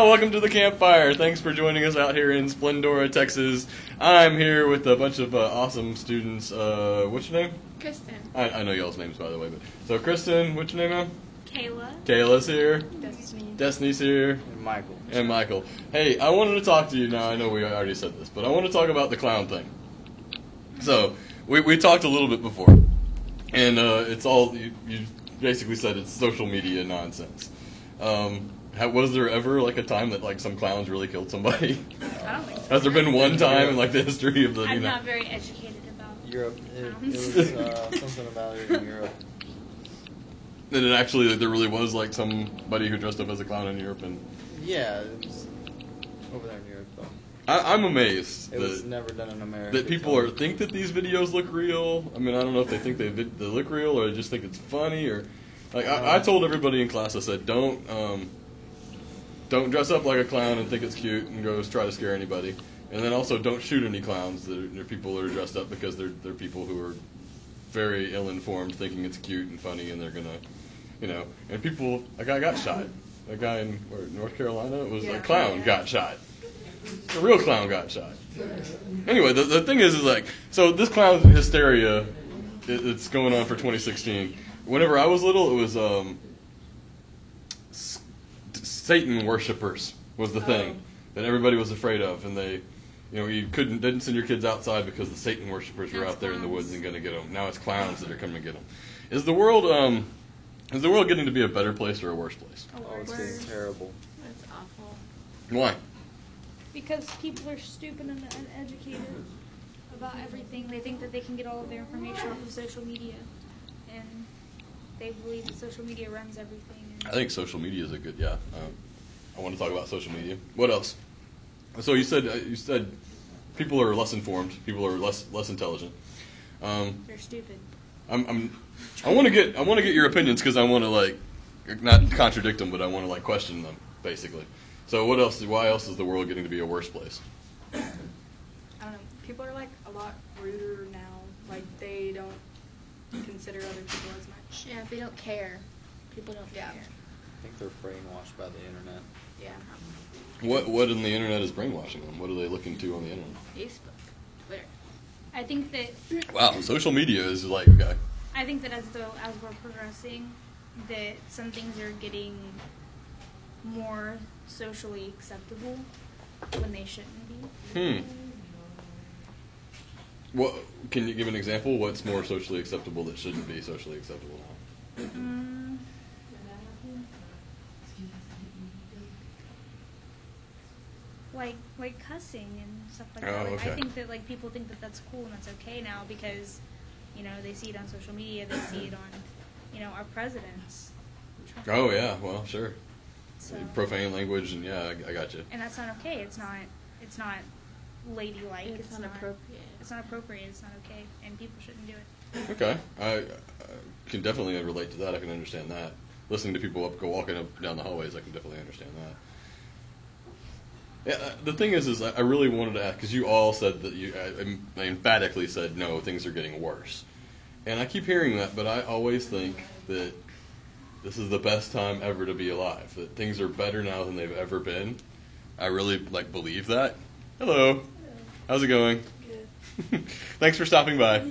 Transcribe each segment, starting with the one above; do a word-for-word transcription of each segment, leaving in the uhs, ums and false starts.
welcome to the campfire. Thanks for joining us out here in Splendora, Texas. I'm here with a bunch of uh, awesome students. Uh, what's your name? Kristen. I, I know y'all's names, by the way. But so, Kristen, what's your name, ma'am? Kayla. Kayla's here. Destiny. Destiny's here. And Michael. And Michael. Hey, I wanted to talk to you now. I know we already said this, but I want to talk about the clown thing. So, we, we talked a little bit before. And uh, it's all, you, you basically said it's social media nonsense. Um, how, was there ever like a time that like some clowns really killed somebody? I don't think so. Has there been one time in like the history of the, you I'm know? not very educated about Europe. It, it clowns. was uh, something about it in Europe. And it actually, like, there really was like somebody who dressed up as a clown in Europe, and Yeah, it was over there in Europe, though. I, I'm amazed It was that, never done in America. that people so- are think that these videos look real. I mean, I don't know if they think they, vid- they look real or they just think it's funny or like I, I told everybody in class. I said, don't um, don't dress up like a clown and think it's cute and go try to scare anybody. And then also don't shoot any clowns. They're, they're people that are dressed up because they're they're people who are very ill-informed, thinking it's cute and funny, and they're gonna, you know. And people, a guy got shot. A guy in where, North Carolina, it was Yeah. a clown got shot. A real clown got shot. Anyway, the, the thing is, is like, so this clown hysteria, it, it's going on for twenty sixteen. Whenever I was little, it was um, s- Satan worshippers was the thing Oh. that everybody was afraid of, and they, you know, you couldn't didn't send your kids outside because the Satan worshippers were Now it's out there in the clowns. woods and going to get them. Now it's clowns that are coming to get them. Is the world um, is the world getting to be a better place or a worse place? Oh, it's getting terrible. That's awful. Why? Because people are stupid and uneducated about everything. They think that they can get all of their information off of social media, and they believe that social media runs everything. I And think social media is a good, yeah. Um, I want to talk about social media. What else? So you said uh, you said people are less informed. People are less less intelligent. Um, they're stupid. I'm, I'm I want to get I want to get your opinions because I want to like not contradict them, but I want to like question them basically. So what else? Why else is the world getting to be a worse place? I don't know. People are like a lot ruder now. Like they don't consider other people as much. Yeah, they don't care. People don't Yeah. care. I think they're brainwashed by the internet. Yeah. What what in the internet is brainwashing them? What are they looking to on the internet? Facebook, Twitter. I think that Wow, social media is like okay. I think that as though as we're progressing, that some things are getting more socially acceptable when they shouldn't be. Hmm. What can you give an example? What's more socially acceptable that shouldn't be socially acceptable now? Mm, like like cussing and stuff like that. Oh, Like, okay. I think that like people think that that's cool and that's okay now because you know they see it on social media, they see it on you know our presidents. Oh yeah, well sure. So, Profane language and yeah, I, I got you. and that's not okay. It's not. It's not ladylike. It's not appropriate. It's not appropriate. It's not okay, and people shouldn't do it. Okay, I, I can definitely relate to that. I can understand that. Listening to people up, go walking up down the hallways, I can definitely understand that. Yeah, uh, the thing is, is I I really wanted to ask because you all said that you I, I emphatically said no, things are getting worse, and I keep hearing that, but I always think that this is the best time ever to be alive. That things are better now than they've ever been. I really like believe that. Hello, how's it going? Good. Thanks for stopping by.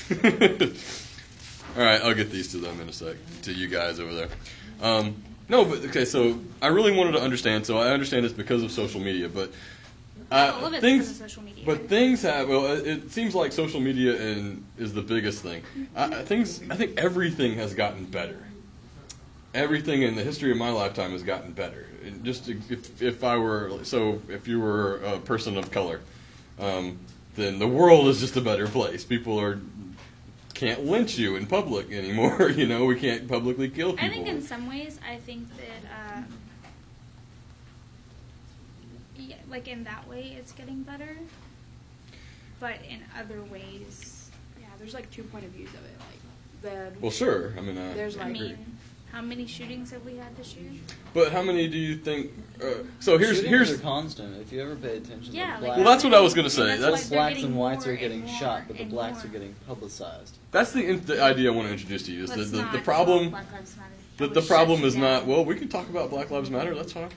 All right, I'll get these to them in a sec. To you guys over there. Um, no, but okay. So I really wanted to understand. So I understand it's because of social media, but uh, All of it's things. because of social media. But things have. Well, it, it seems like social media and is the biggest thing. I, I things. I think everything has gotten better. Everything in the history of my lifetime has gotten better. And just if if I were so if you were a person of color, um, then the world is just a better place. People are can't lynch you in public anymore. You know, we can't publicly kill people. I think in some ways, I think that, um, yeah, like in that way, it's getting better. But in other ways, Yeah. There's like two point of views of it. Like the Well, sure. I mean, I, There's I like- agree. mean, how many shootings have we had this year? But how many do you think? Uh, so here's Shootings here's. are constant. If you ever pay attention, Yeah, the like- blacks, Well, that's what I was gonna And say. that's That's why they're blacks getting and whites more are getting and more shot, but the and blacks more. are getting publicized. that's the in- the idea I want to introduce to you. Is Let's the, the, not the talk problem. about Black Lives Matter. The, That the would problem shut is you not, down. well, we can talk about Black Lives Matter, that's fine.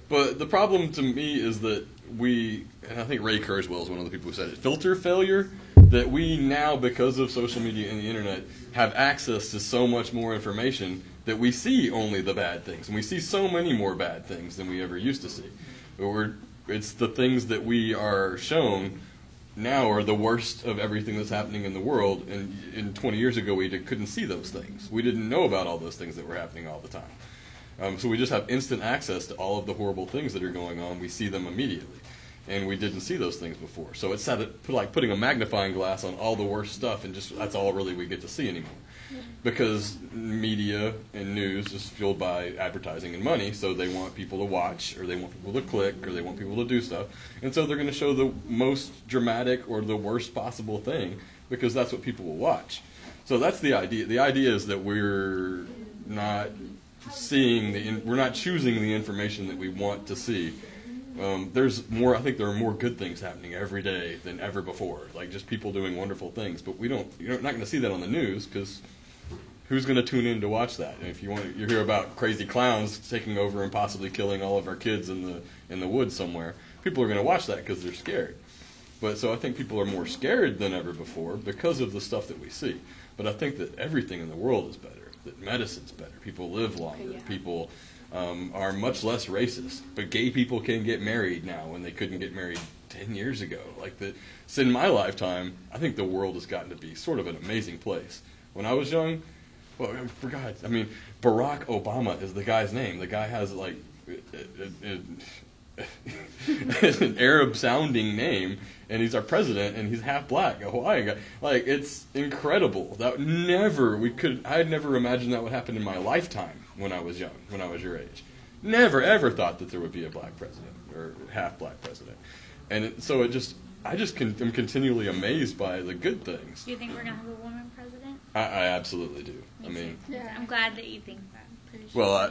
But the problem to me is that we, and I think Ray Kurzweil is one of the people who said it, filter failure, that we now, because of social media and the internet, have access to so much more information that we see only the bad things. And we see so many more bad things than we ever used to see. We're, it's the things that we are shown now are the worst of everything that's happening in the world. And, and twenty years ago, we did, couldn't see those things. We didn't know about all those things that were happening all the time. Um, so we just have instant access to all of the horrible things that are going on. We see them immediately. And we didn't see those things before. So it's like putting a magnifying glass on all the worst stuff, and just that's all really we get to see anymore. Because media and news is fueled by advertising and money, so they want people to watch, or they want people to click, or they want people to do stuff. And so they're going to show the most dramatic or the worst possible thing, because that's what people will watch. So that's the idea. The idea is that we're not seeing, the we're not choosing the information that we want to see. Um, there's more. I think there are more good things happening every day than ever before. Like just people doing wonderful things. But we don't. You're not going to see that on the news because who's going to tune in to watch that? And if you want, to, you hear about crazy clowns taking over and possibly killing all of our kids in the in the woods somewhere. People are going to watch that because they're scared. But so I think people are more scared than ever before because of the stuff that we see. But I think that everything in the world is better. That medicine's better. People live longer. Yeah. People. Um, are much less racist, but gay people can get married now when they couldn't get married ten years ago. Like the, so in my lifetime, I think the world has gotten to be sort of an amazing place. When I was young, well, I forgot. I mean, Barack Obama is the guy's name. The guy has like an Arab-sounding name, and he's our president, and he's half black, a Hawaiian guy. Like it's incredible. That never we could. I had never imagined that would happen in my lifetime. When I was young, when I was your age. Never, ever thought that there would be a black president or half-black president. And it, so it just, I just con- am continually amazed by the good things. Do you think we're going to have a woman president? I, I absolutely do. Me I mean, too. Yeah. I'm glad that you think that. Pretty sure well, I,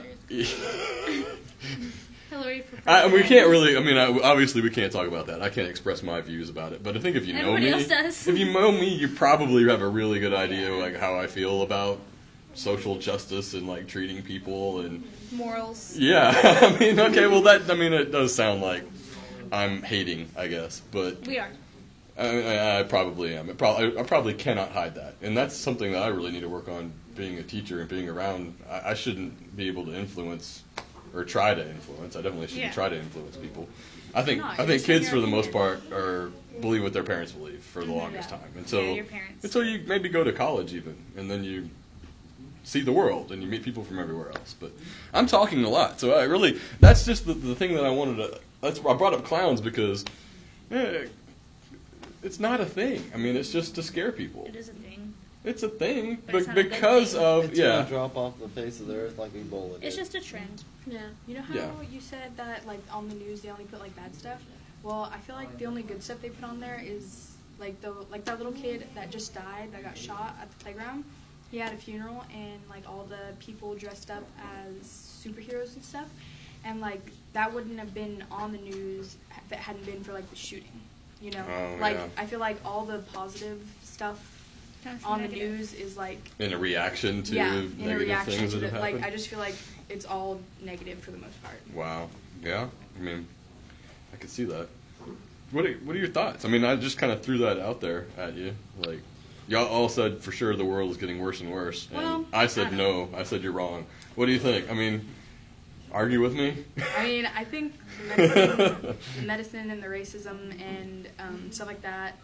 Hillary for president. I, we can't really, I mean, I, obviously we can't talk about that. I can't express my views about it. But I think if you know Everybody me, else does. if you know me, you probably have a really good idea like how I feel about social justice and like treating people and Morals. yeah. I mean, okay, well that I mean it does sound like I'm hating, I guess, but We are. I, I, I probably am. It probably I probably cannot hide that, and that's something that I really need to work on. Being a teacher and being around, I, I shouldn't be able to influence or try to influence. I definitely shouldn't Yeah. try to influence people. I think No, I you're think just saying kids your for the most opinion. part are believe what their parents believe for the longest Yeah. time, and so Yeah, your parents. until you maybe go to college even, and then you see the world and you meet people from everywhere else. But I'm talking a lot, so I really that's just the, the thing that I wanted to. That's I brought up clowns because eh, it's not a thing. I mean, it's just to scare people. It is a thing. It's a thing, But it's but not a good because thing. of It's yeah. gonna drop off the face of the earth like Ebola did. It's just a trend. Yeah. You know how Yeah. you said that like on the news they only put like bad stuff? Well, I feel like the only good stuff they put on there is like the like that little kid that just died that got shot at the playground. He had a funeral and like all the people dressed up as superheroes and stuff. And like that wouldn't have been on the news if it hadn't been for like the shooting. You know? Oh, like yeah. I feel like all the positive stuff That's on the negative. news is like In a reaction to yeah, in a negative reaction things to that the, have like happened. I just feel like it's all negative for the most part. Wow. Yeah. I mean, I could see that. What are, what are your thoughts? I mean, I just kind of threw that out there at you. Like, y'all all said for sure the world is getting worse and worse. And Well, I I said don't no. I said you're wrong. What do you think? I mean, argue with me? I mean, I think the medicine, the medicine and the racism and um, stuff like that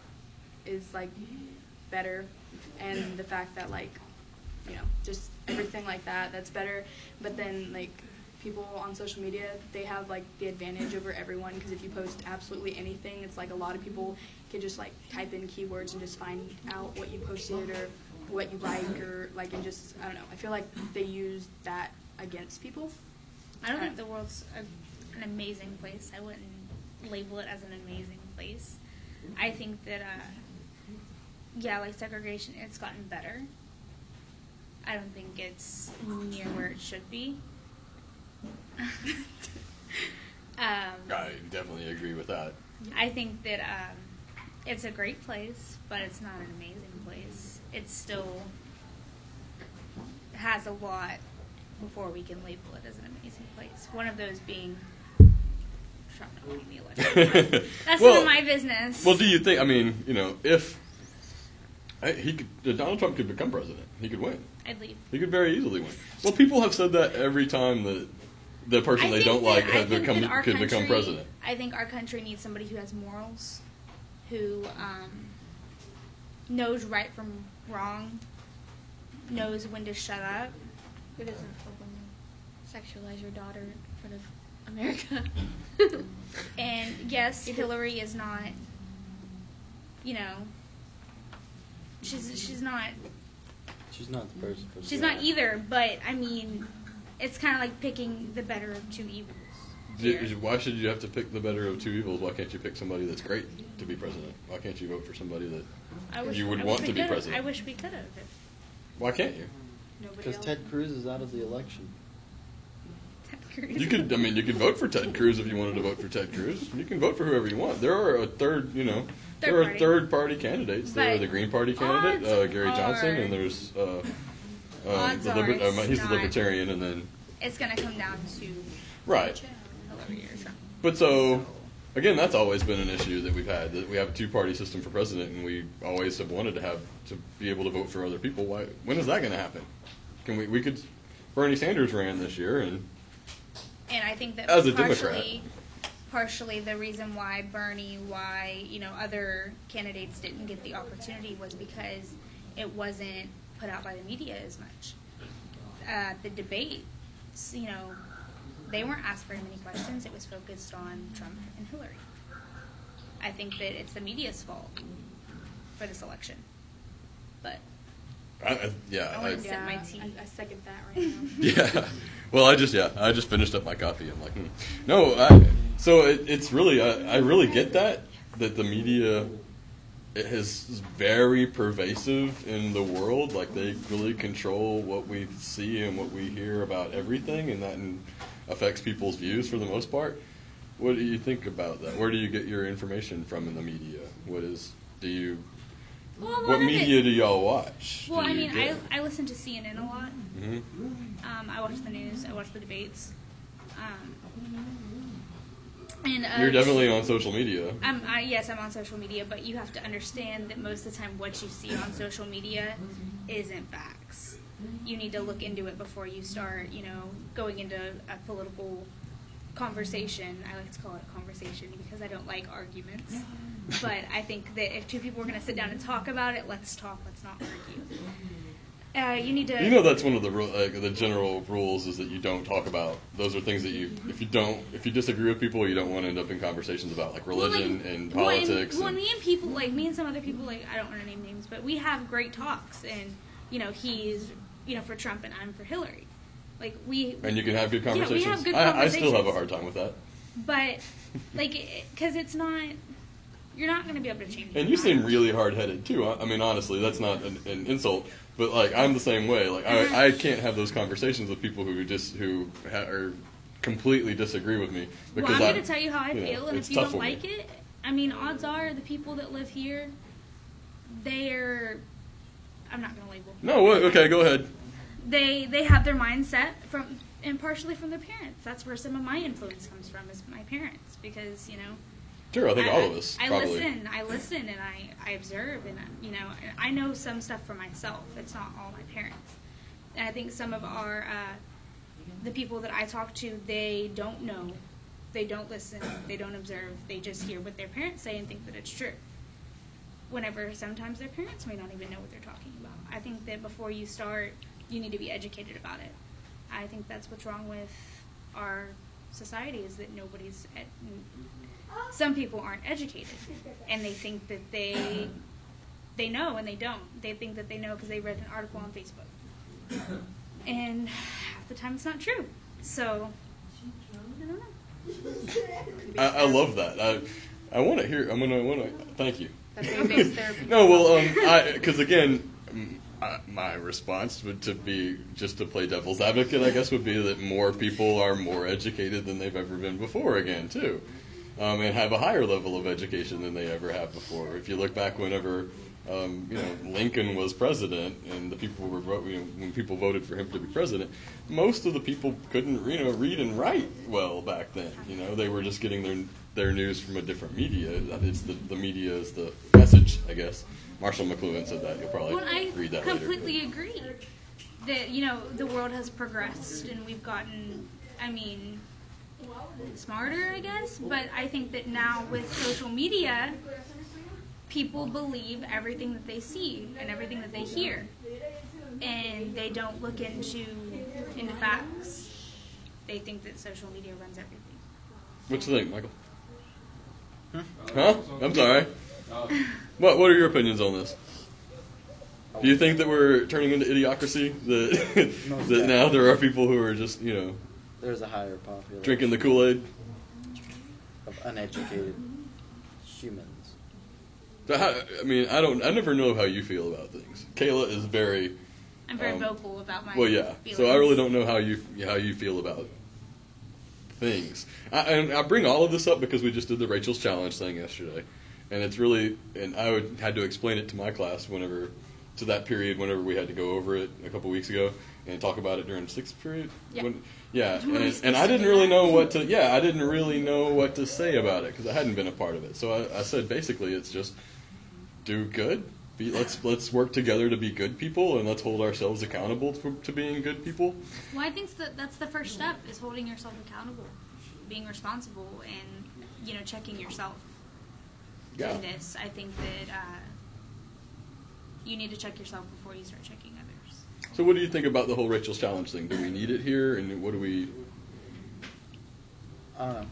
is like better, and the fact that like, you know, just everything like that that's better. But then like people on social media, they have like the advantage over everyone because if you post absolutely anything, it's like a lot of people can just like type in keywords and just find out what you posted or what you like or like and just I don't know. I feel like they use that against people. I don't think the world's a, an amazing place. I wouldn't label it as an amazing place. I think that, uh, yeah, like segregation, it's gotten better. I don't think it's near where it should be. um, I definitely agree with that. I think that um, it's a great place, but it's not an amazing place. It still has a lot before we can label it as an amazing place. One of those being Trump not winning the election. That's Well- none of my business. Well, do you think? I mean, you know, if I- he could, Donald Trump could become president, he could win. I'd leave. He could very easily win. Well, people have said that every time that the person I they think don't that- like I has think become that our could become country- president. I think our country needs somebody who has morals, who um, knows right from wrong, knows when to shut up. Who doesn't openly sexualize your daughter in front of America? And yes, Hillary is not, you know, she's she's not She's not the person for the she's job. not either. But I mean, it's kind of like picking the better of two evils. D- here. Why should you have to pick the better of two evils? Why can't you pick somebody that's great to be president? Why can't you vote for somebody that I wish, you would I want wish to we be could've. president? I wish we could have. Why can't you? Nobody Because else. Ted Cruz is out of the election. You could, I mean, you could vote for Ted Cruz if you wanted to vote for Ted Cruz. You can vote for whoever you want. There are a third, you know, Third there are party. third party candidates. There are But the Green Party candidate, uh, odds Gary Johnson, are- and there's uh, um, Odds the are liber- it's uh, he's not- the libertarian, and then It's going to come down to right. Hillary or Trump. But so, again, that's always been an issue that we've had, that we have a two-party system for president, and we always have wanted to have, to be able to vote for other people. Why, when is that going to happen? Can we, we could, Bernie Sanders ran this year, and And I think that As a partially, partially the reason why Bernie, why, you know, other candidates didn't get the opportunity was because it wasn't put out by the media as much. Uh, the debates, you know, they weren't asked very many questions. It was focused on Trump and Hillary. I think that it's the media's fault for this election. But I, I, yeah, I wanna I- sip Yeah, my I, tea. I second that right now. Yeah. Well, I just yeah, I just finished up my coffee. I'm like, hmm. no. I, so it, it's really I, I really get that that the media it is very pervasive in the world. Like they really control what we see and what we hear about everything, and that in, affects people's views for the most part. What do you think about that? Where do you get your information from in the media? What is do you well, a lot what of it- media do y'all watch? Well, Do I you mean, get? I, I listen to C N N a lot. Mhm. Um, I watch the news. I watch the debates. Um, and uh, You're definitely on social media. I'm, I, yes, I'm on social media, but you have to understand that most of the time, what you see on social media isn't facts. You need to look into it before you start, you know, going into a political conversation. I like to call it a conversation because I don't like arguments. But I think that if two people are going to sit down and talk about it, let's talk. Let's not argue. Uh, you need to. You know that's one of the ru- like, the general rules is that you don't talk about. Those are things that you if you don't if you disagree with people, you don't want to end up in conversations about like religion well, like, and well, politics. Well, and, me and people like me and some other people like I don't want to name names, but we have great talks, and you know he's you know for Trump and I'm for Hillary. Like we. and you can have good Yeah, we have conversations. good I, I still have a conversations. hard time with that. But like because it's not. You're not going to be able to change. And your you seem mind. really hard headed too. I, I mean, honestly, that's not an, an insult, but like I'm the same way. Like Uh-huh. I, I can't have those conversations with people who just who ha- are completely disagree with me because Well, I'm I, going to tell you how I you know, feel, and it's if you tough don't for me. like it, I mean, odds are the people that live here, they're. I'm not going to label. No, what- okay, go ahead. They they have their mindset from and partially from their parents. That's where some of my influence comes from is my parents because you know. Sure, I think all of us I probably. listen. I listen and I, I observe and you know and I know some stuff for myself. It's not all my parents. And I think some of our uh, the people that I talk to, they don't know, they don't listen, they don't observe. They just hear what their parents say and think that it's true. Whenever sometimes their parents may not even know what they're talking about. I think that before you start, you need to be educated about it. I think that's what's wrong with our society is that nobody's. Ed- some people aren't educated, and they think that they they know, and they don't. They think that they know because they read an article on Facebook, and half the time it's not true. So I don't know. I, I love that. I I want to hear. I'm gonna want to. Thank you. That's faith-based therapy. No, well, um, I because again, mm, I, my response would to be just to play devil's advocate. I guess would be that more people are more educated than they've ever been before. Again, too. Um, and have a higher level of education than they ever have before. If you look back whenever um, you know, Lincoln was president, and the people were vote, you know, when people voted for him to be president, most of the people couldn't, you know, read and write well back then. You know, they were just getting their their news from a different media. It's the the media is the message, I guess. Marshall McLuhan said that. You'll probably Well, I read that completely later. agree that, you know, the world has progressed and we've gotten, I mean, smarter, I guess. But I think that now with social media, people believe everything that they see and everything that they hear, and they don't look into into facts. They think that social media runs everything. What you think, Michael? Huh? I'm sorry. What What are your opinions on this? Do you think that we're turning into idiocracy? That that now there are people who are just, you know, There's a higher population drinking the Kool-Aid? of uneducated humans. So how, I mean, I don't. I never know how you feel about things. Kayla is very. I'm very Um, vocal about my Well, yeah. feelings. So I really don't know how you how you feel about things. I, and I bring all of this up because we just did the Rachel's Challenge thing yesterday, and it's really. And I would, had to explain it to my class whenever, to that period whenever we had to go over it a couple weeks ago and talk about it during the sixth period. Yeah. When, yeah. Were we And, supposed and I to didn't do really that? know what to. Yeah, I didn't really know what to say about it because I hadn't been a part of it. So I, I said basically it's just do good. Be, let's let's work together to be good people, and let's hold ourselves accountable to, to being good people. Well, I think that that's the first step is holding yourself accountable, being responsible, and you know checking yourself. Yeah. In this, I think that uh, you need to check yourself before you start checking others. So, what do you think about the whole Rachel's Challenge thing? Do we need it here, and what do we? I don't know.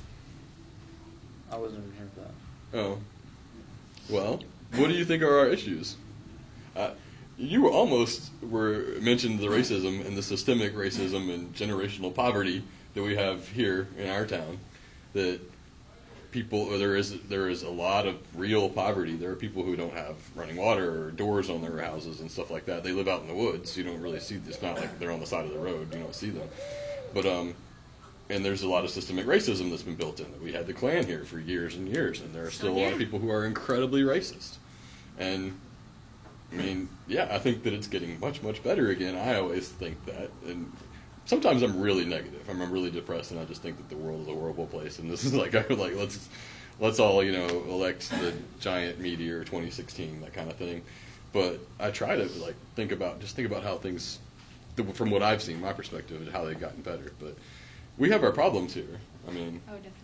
I wasn't even here for that. Oh, well, what do you think are our issues? Uh, you almost were mentioned the racism and the systemic racism and generational poverty that we have here in our town. That people, or there is there is a lot of real poverty. There are people who don't have running water or doors on their houses and stuff like that. They live out in the woods. You don't really see. It's not like they're on the side of the road. You don't see them. But um, and there's a lot of systemic racism that's been built in. We had the Klan here for years and years, and there are still a lot of people who are incredibly racist. And I mean, yeah, I think that it's getting much, much better again. I always think that. And sometimes I'm really negative. I'm really depressed, and I just think that the world is a horrible place. And this is like, I would like, let's let's all, you know, elect the giant meteor twenty sixteen, that kind of thing. But I try to like think about, just think about how things, from what I've seen, my perspective, how they've gotten better. But we have our problems here. I mean, Oh, definitely.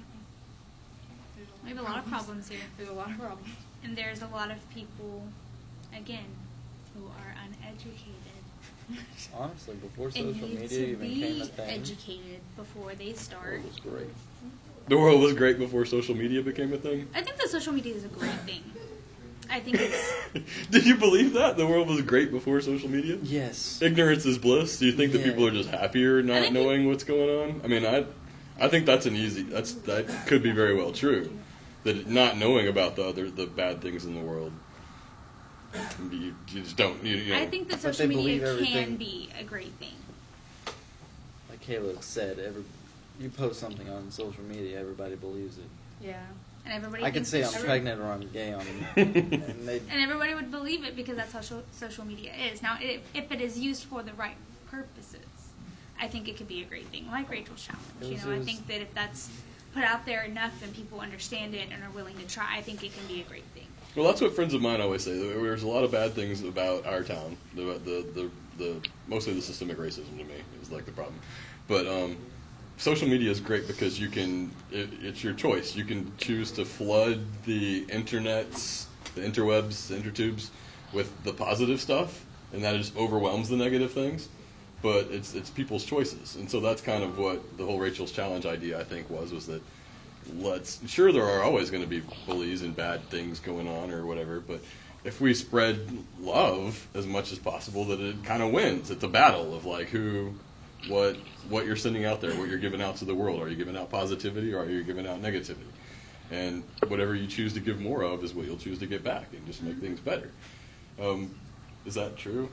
We have a lot of problems here, There's a lot of problems. and there's a lot of people, again, who are uneducated Honestly, before and social need media to even became a be thing, educated before they start. it was great. the world was great before social media became a thing. I think that social media is a great thing. I think it's Did you believe that? The world was great before social media? Yes. Ignorance is bliss. Do you think that Yeah. people are just happier I not think knowing what's going on? I mean, I, I think that's an easy. That's that could be very well true. That not knowing about the other the bad things in the world, you, you just don't. You, you know. I think that But social they media believe can everything. be a great thing. Like Kayla said, every you post something on social media, everybody believes it. Yeah. And everybody I could thinks say it's I'm true. pregnant or I'm gay on, and they And everybody would believe it because that's how sho- social media is. Now, if, if it is used for the right purposes, I think it could be a great thing, like Rachel's Challenge. It You was- know, it I was- think that if that's put out there enough and people understand it and are willing to try, I think it can be a great thing. Well, that's what friends of mine always say. There's a lot of bad things about our town. The the the, the mostly the systemic racism to me is like the problem. But um, social media is great because you can. It, it's your choice. You can choose to flood the internets, the interwebs, the intertubes, with the positive stuff, and that just overwhelms the negative things. But it's it's people's choices, and so that's kind of what the whole Rachel's Challenge idea I think was was that. Let's sure there are always going to be bullies and bad things going on or whatever, but if we spread love as much as possible, that it kind of wins. It's a battle of like who, what, what you're sending out there, what you're giving out to the world. Are you giving out positivity or are you giving out negativity? And whatever you choose to give more of is what you'll choose to get back and just make things better. Um, is that true?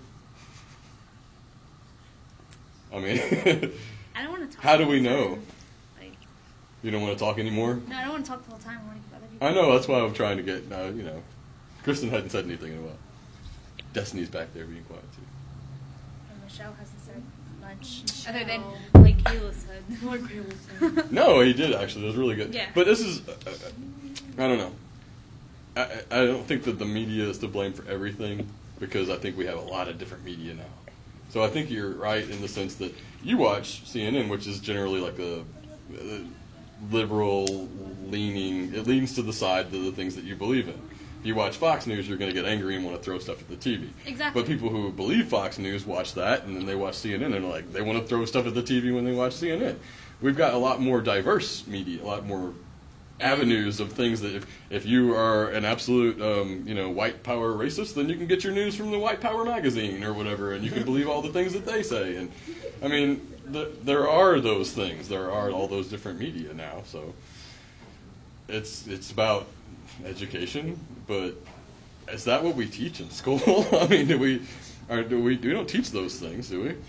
I mean, I don't want to talk. how do all we the know? time. Like, You don't want to talk anymore? no, I don't want to talk the whole time. I want to give other people. I know, that's why I'm trying to get, uh, you know, Kristen hadn't said anything in a while. Destiny's back there being quiet too. And Michelle hasn't said much Other than Michelle. like Kayla said. Like Kayla said. No, he did actually. It was really good. Yeah. But this is, uh, uh, I don't know. I, I don't think that the media is to blame for everything because I think we have a lot of different media now. So I think you're right in the sense that you watch C N N, which is generally like a, a liberal leaning. It leans to the side of the things that you believe in. If you watch Fox News, you're going to get angry and want to throw stuff at the T V. Exactly. But people who believe Fox News watch that, and then they watch C N N, and they're like, they want to throw stuff at the T V when they watch C N N. We've got a lot more diverse media, a lot more avenues of things that if, if you are an absolute, um, you know, white power racist, then you can get your news from the White Power magazine or whatever, and you can believe all the things that they say. And I mean, the, there are those things. There are all those different media now. So it's it's about education, but is that what we teach in school? I mean, do we, or do we, we don't teach those things, do we?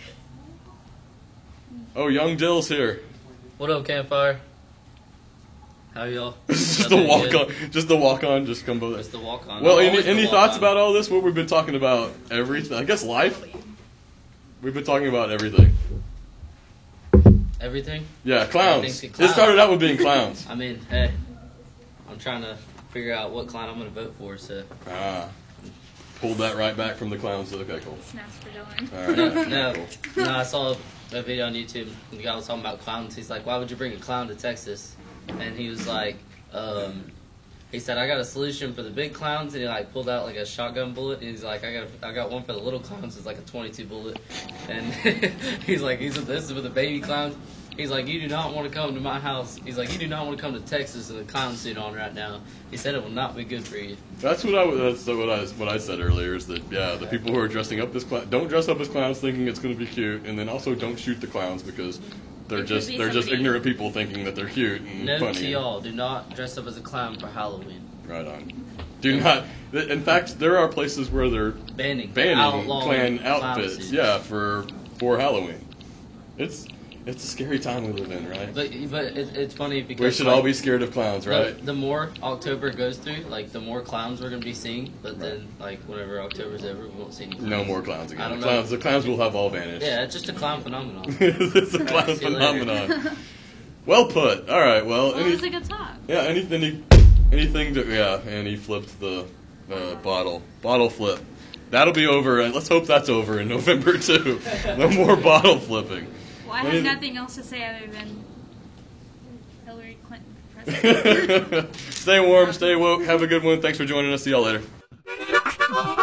Oh, young Dill's here. What up, Campfire? How y'all? just Y'all the doing walk good? on, just the walk on, just come by. Just the walk on. Well, I'm any, always the any walk thoughts on. about all this? What we've been talking about everything. I guess life. We've been talking about everything. Everything? Yeah, clowns. Everything's a It clown. started out with being clowns. I mean, hey, I'm trying to figure out what clown I'm going to vote for, so. Ah, pulled that right back from the clowns. Okay, cool. Snaps for Dylan. All right. No, Cool. no, I saw a video on YouTube. And the guy was talking about clowns. He's like, "Why would you bring a clown to Texas?" And he was like, um, he said, "I got a solution for the big clowns." And he like pulled out like a shotgun bullet. And he's like, "I got, a, I got one for the little clowns. It's like a twenty-two bullet." And he's like, "He's this is for the baby clowns." He's like, "You do not want to come to my house." He's like, "You do not want to come to Texas with a clown suit on right now." He said it will not be good for you. That's what I that's what I what I said earlier is that yeah the people who are dressing up as clowns don't dress up as clowns thinking it's going to be cute, and then also don't shoot the clowns because they're It could just be they're just somebody- ignorant people thinking that they're cute and Note funny. to y'all: do not dress up as a clown for Halloween. Right on. Do not. In fact, there are places where they're Banning, banning outlawing clan outfits. suits. Yeah, for for Halloween. It's it's a scary time we live in, right? But but it, it's funny because We should like, all be scared of clowns, the, right? the more October goes through, like the more clowns we're gonna be seeing. But then like whenever October's over, we won't see any. Clowns. No more clowns again. I don't The know. clowns, the clowns will have all vanished. Yeah, it's just a clown phenomenon. It's a clown See you later. phenomenon. Well put. All right. Well, Well, any, it was a good talk. yeah. Anything. Any, anything. To, yeah. And he flipped the uh, bottle. Bottle flip. That'll be over. Let's hope that's over in November too. No more bottle flipping. Well, I have Any- nothing else to say other than Hillary Clinton for president. Stay warm. Stay woke. Have a good one. Thanks for joining us. See y'all later.